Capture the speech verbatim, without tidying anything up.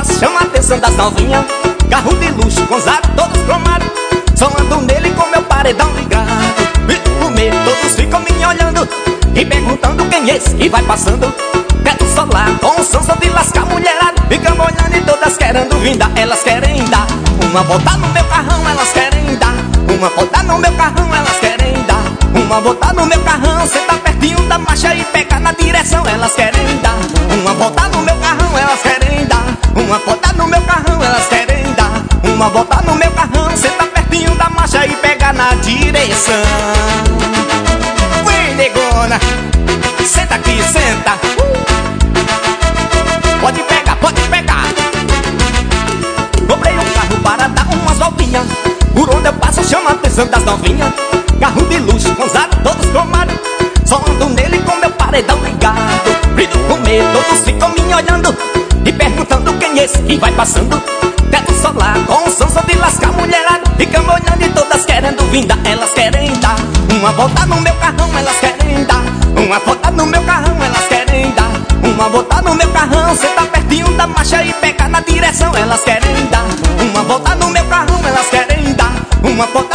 passo chama a atenção das novinhas. Carro de luxo com zap todos cromados, só ando nele com meu paredão ligado. E no meio todos ficam me olhando e perguntando quem é esse que vai passando. Teto solar com som só de lascar mulherada, ficam olhando e todas querendo vinda. Elas querem dar uma volta no meu carrão, elas querem dar uma volta no meu carrão, elas querem dar uma volta no meu carrão. Cê tá pertinho da marcha e pega na direção. Elas querem dar uma volta no meu carrão, elas querem dar uma volta no meu carrão, elas querem dar uma volta no meu carrão. Cê tá pertinho da marcha e pega na direção. Vem, negona, senta aqui, senta. Pode pegar, pode pegar. Comprei um carro para dar umas voltinhas, por onde eu passo chama a atenção das novinhas. Carro de luxo com zap todos cromados, só ando nele com meu paredão ligado. Brilho com medo, todos ficam me olhando e perguntando quem é esse que vai passando. Teto solar com som só de lascar mulherada, ficam olhando e todas querendo vinda. Elas querem dar uma volta no meu carrão, elas querem dar uma volta no meu carrão, elas querem dar uma volta no meu carrão. Cê tá pertinho da marcha e pega na direção. Elas querem dar uma volta no meu carrão, elas querem dar uma volta